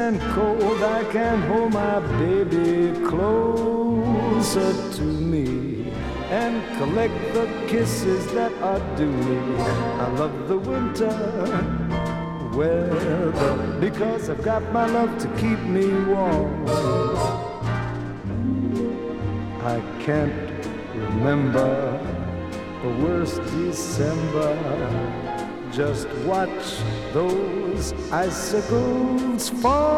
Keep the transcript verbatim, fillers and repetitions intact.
and cold, I can hold my baby closer to me and collect the kisses that are due me. I love the winter weather because I've got my love to keep me warm. I can't remember the worst December. Just watch those icicles fall.